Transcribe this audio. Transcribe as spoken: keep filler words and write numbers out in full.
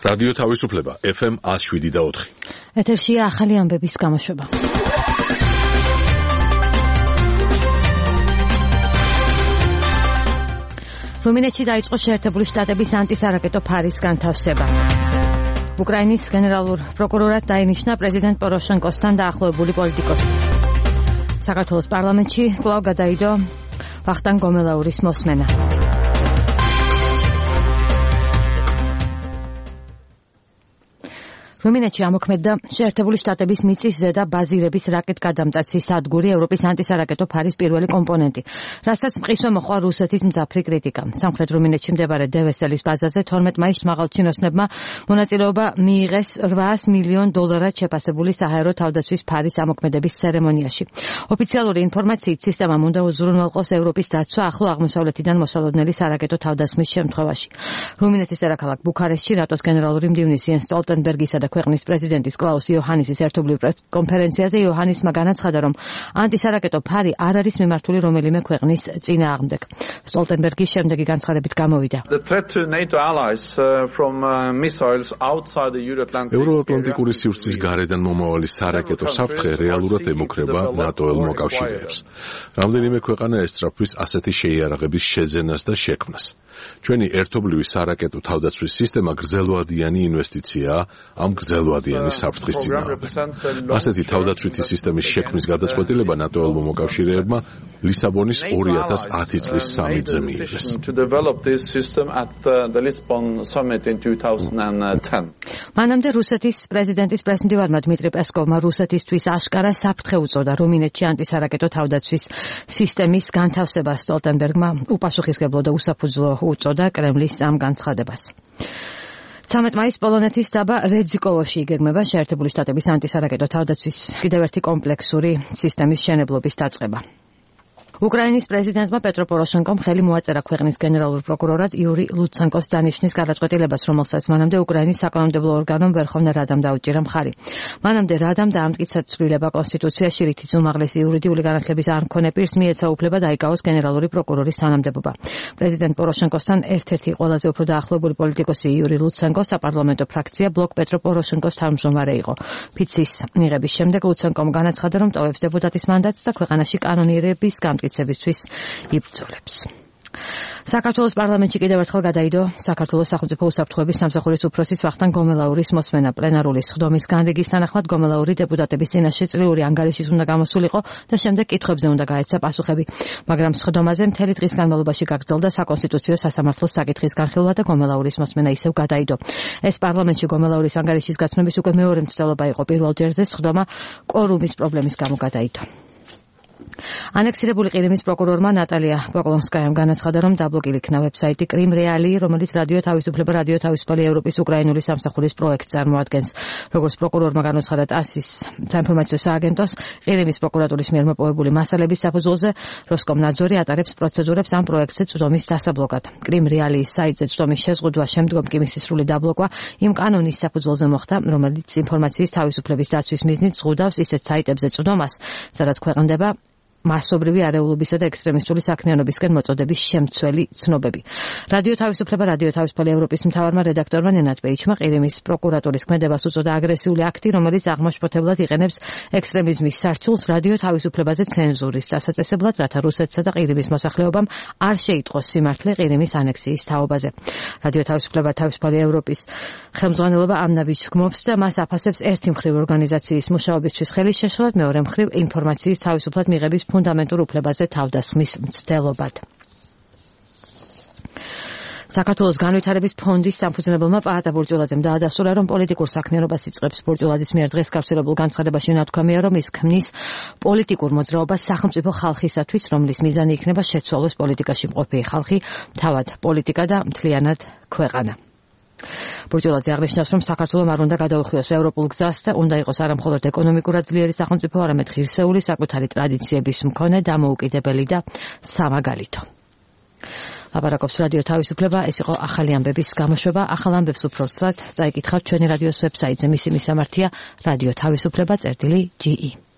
რადიო თავისუფლება ეფ ემ one oh seven და four. ეთერშია ახალი ამბების გამოშვება. რუმინეთში დაიწყო შეერთებული შტატების ანტისარაკეტო ფარის განთავსება. უკრაინის გენერალურ პროკურორად დაინიშნა პრეზიდენტ პოროშენკოსთან დაახლოებული პოლიტიკოსი. საქართველოს პარლამენტში კვლავ გადაიდო ვახტანგ გომელაურის მოსმენა. რუმინეთში ამოქმედდა შეერთებული შტატების მიწის ზედა ბაზირების რაკეტგადამტაცის სადგური ევროპის ანტისარაკეტო ფარის პირველი კომპონენტი, რასაც მყისვე მოჰყვა რუსეთის მძაფრი კრიტიკა. სამხრეთ რუმინეთში მდებარე დევესელის ბაზაზე თორმეტ მაისს მაღალჩინოსნებმა მონაწილეობა მიიღეს eight მილიონ დოლარად შეფასებული საჰაერო თავდაცვის ფარის ამოქმედების ცერემონიაში. ოფიციალური ინფორმაციით სისტემამ უნდა უზრუნველყოს ევროპის დაცვა ახლო აღმოსავლეთიდან მოსალოდნელი სარაკეტო თავდასხმის შემთხვევაში. რუმინეთის დედაქალაქ ბუქარესტში რატოს გენერალური მდივნის იენს სტოლტენბერგისა და ქვეყნის პრეზიდენტის კლაუს იოჰანისის ერთობლივ პრეს-კონფერენციაზე იოჰანისმა განაცხადა, რომ ანტისარაკეტო ფარი არ არის მიმართული რომელიმე ქვეყნის წინააღმდეგ. სტოლტენბერგის შემდეგი განცხადებით გამოვიდა. ევროატლანტიკური სივრცის გარედან მომავალი სარაკეტო საფრთხე რეალურად ემუქრება ნატოელ მოკავშირეებს. რამდენიმე ქვეყანა ესწრაფვის ასეთი შეიარაღების შეძენას და შექმნას. ჩვენი ერთობლივი სარაკეტო თავდაცვის სისტემა გრძელვადიანი ინვესტიციაა ამ გრძელვადიანი საფრთხის წინააღმდეგ. ასეთი თავდაცვითი სისტემის შექმნის გადაწყვეტილება ნატოელმა მოკავშირეებმა ლისაბონის two thousand ten წლის სამიტზე მიიღეს. მანამდე რუსეთის პრეზიდენტის პრესმდივარმა დმიტრი პესკოვმა რუსეთისთვის აშკარა საფრთხე უწოდა რუმინეთში ანტისარაკეტო თავდაცვის სისტემის განთავსებას. სტოლტენბერგმა უპასუხისმგებლო და უსაფუძვლო უწოდა კრემლის ამ განცხადებას. ცამეტ მაისს პოლონეთის დაბა რეძიკოვოში იგეგმება შეერთებული შტატების ანტისარაკეტო თავდაცვის კიდევ ერთი კომპლექსური სისტემის მშენებლობის დაწყება. უკრაინის პრეზიდენტმა პეტრო პოროშენკომ ხელი მოაწერა ქვეყნის გენერალურ პროკურორად იური ლუცენკოს დანიშვნის გადაწყვეტილებას, რომელსაც მანამდე უკრაინის საკანონმდებლო ორგანომ ვერხოვნა რადამ დაუჭირა მხარი. მანამდე რადამ დაამტკიცა ცვლილება კონსტიტუციაში, რითიც უმაღლესი იურიდიული განათლების არ მქონე პირს მიეცა უფლება დაიკავოს გენერალური პროკურორის თანამდებობა. პრეზიდენტ პოროშენკოსთან ერთ-ერთი ყველაზე უფრო დაახლოებული პოლიტიკოსი იური ლუცენკო საპარლამენტო ფრაქცია ბლოკ პეტრო პოროშენკოს თავმჯდომარე იყო. ფიცის მიღების შემდეგ ლუცენკომ განაცხადა, რომ ტოვებს დეპუტატის მანდატს და ქვეყანაში კანონიერების გამტკიცებისთვის იბრძოლებს. საქართველოს პარლამენტში კიდევ ერთხელ გადაიდო საქართველოს სახელმწიფო უსაფრთხოების სამსახურის უფროსის ვახტანგ გომელაურის მოსმენა. პლენარული სხდომის განრიგის თანახმად გომელაური დეპუტატების წინაშე წლიური ანგარიშის უნდა გამოსულიყო და შემდეგ კითხვებზე უნდა გაეცა პასუხები. მაგრამ სხდომაზე მთელი დღის განმავლობაში გაგრძელდა საკონსტიტუციო სასამართლოს საკითხის განხილვა და გომელაურის მოსმენა ისევ გადაიდო. ეს პარლამენტში გომელაურის ანგარიშის გაცნობის უკვე მეორე მცდელობა იყო. პირველ ჯერზე სხდომა კვორუმის პრობლემის გამო გადაიდო. ანექსირებული ყირიმის პროკურორმა ნატალია პოკლონსკაიამ განაცხადა, რომ დაბლოკილი იქნა ვებსაიტი კრიმ რეალი, რომელიც რადიო თავისუფლება, რადიო თავისუფალი ევროპის უკრაინული სამსახურის პროექტს წარმოადგენს. როგორც პროკურორმა განაცხადა ტასის საინფორმაციო სააგენტოს, ყირიმის პროკურატურის მიერ მოპოვებული მასალების საფუძველზე როსკომნაძორი ატარებს პროცედურებს ამ პროექტზე წვდომის დასაბლოკად. კრიმ რეალის საიტზე წვდომის შეზღუდვა შემდგომ კი მისი სრული დაბლოკვა იმ კანონის საფუძველზე მოხდა, რომელიც ინფორმაციის თავისუფლების დაცვის მიზნით ზღუდავს ისეთ საიტებზე წვდომას, სადაც ქვეყნდება მასობრივი არეულობისა და ექსტრემისტული საქმიანობისკენ მოწოდების შემცველი ცნობები. რადიო თავისუფლება, რადიო თავისუფალი ევროპის მთავარმა რედაქტორმა ნენად პეიჩმა ყირიმის პროკურატურის ქმედებას უწოდა აგრესიული აქტი, რომელიც აღმაშფოთებლად იყენებს ექსტრემიზმის სარჩულს რადიო თავისუფლებაზე ცენზურის დასაწესებლად, რათა რუსეთსა და ყირიმის მოსახლეობამ არ შეიტყოს სიმართლე ყირიმის ანექსიის თაობაზე. რადიო თავისუფლება, თავისუფალი ევროპის ხელმძღვანელობა ამ ნაბიჯს გმობს და მას აფასებს ერთი მხრივ ორგანიზაციის მუშაობისთვის ხელის შეშლად, მეორე მხრივ ინფორმაციის თავისუფლად მიღების ფუნდამენტურ უფლებაზე თავდასხმის მცდელობად. საქართველოს განვითარების ფონდის სამფუძნებელმა პაატა ბურჭულაძემ დაადასტურა, რომ პოლიტიკურ საქმიანობას იწყებს. ბურჭულაძის მიერ დღეს გავრცელებულ განცხადებაში ნათქვამია, რომ ის ქმნის პოლიტიკურ მოძრაობას სახელმწიფო ხალხისათვის, რომლის მიზანი იქნება შეცვალოს პოლიტიკაში მყოფი ხალხი, თავად პოლიტიკა და მთლიანად ქვეყანა. ბურჭულაძე აღნიშნავს, რომ საქართველომ არ უნდა გადაუხვიოს ევროპულ გზას და უნდა იყოს არა მხოლოდ ეკონომიკურად ძლიერი სახელმწიფო, არამედ ღირსეული, საკუთარი ტრადიციების მქონე, დამოუკიდებელი და სამაგალითო. ლაპარაკობს რადიო თავისუფლება, ეს იყო ახალი ამბების გამოშვება. ახალ ამბებს უფრო ცუდად წაიკითხავთ ჩვენი რადიოს ვებსაიტზე. მისი მისამართია რადიო თავისუფლება წერტილი ჯი ი.